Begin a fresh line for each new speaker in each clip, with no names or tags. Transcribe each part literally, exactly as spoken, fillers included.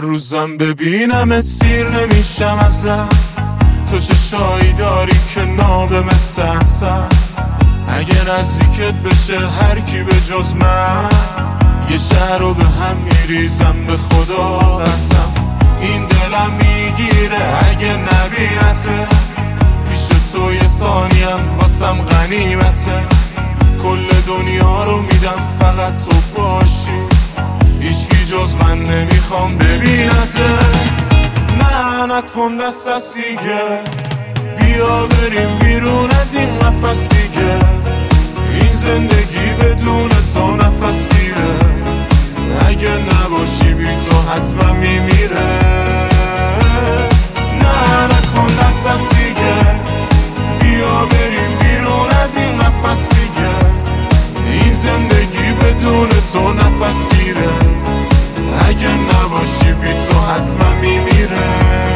روزم ببینم سیر نمیشم ازت. تو چشایی داری که نابه مثل اصل. اگه نزدیکت بشه هر کی به جز من، یه شهر رو به هم میریزم به خدا قسم. این دلم میگیره اگه نبینته، پیش تو یه ثانیم واسم غنیمته. کل دنیا رو میدم فقط تو باشی، هیچکی جز من نمیخوام ببینته. نه نکن دست از دیگه، بیا بریم بیرون از این قفس دیگه. این زندگی بدون تو نفس گیره، اگه نباشی بی تو حتما میمیره. نه نکن دست از دیگه، بیا بریم بیرون از این قفس دیگه. این زندگی بدون تو نفس گیره، اگه نباشی بی تو حتما میمیره.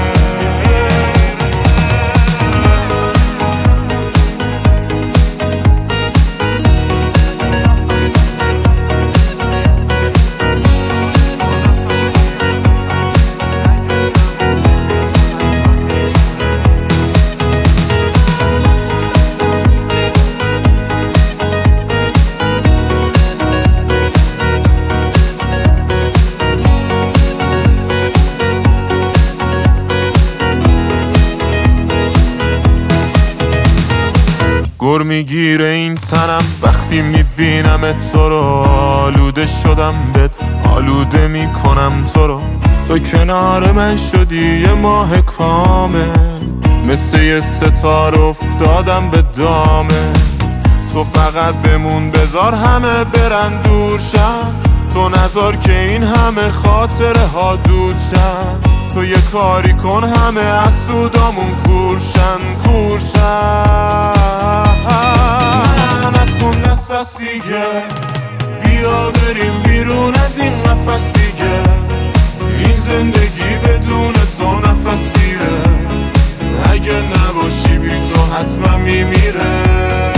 گر میگیره این تنم وقتی میبینم تو رو. آلوده شدم بهت، آلوده میکنم تو رو. تو کنار من شدی یه ماه کامل، مثل یه ستاره افتادم به دامه. تو فقط بمون بذار همه برن دور شن، تو نذار که این همه خاطره ها دود شن. تو یه کاری کن همه از سودامون کورشن کورشن. نکن دست از دیگه، بیا بریم بیرون از این قفس دیگه. این زندگی بدون تو نفس گیره، اگه نباشی بی تو حتما میمیره.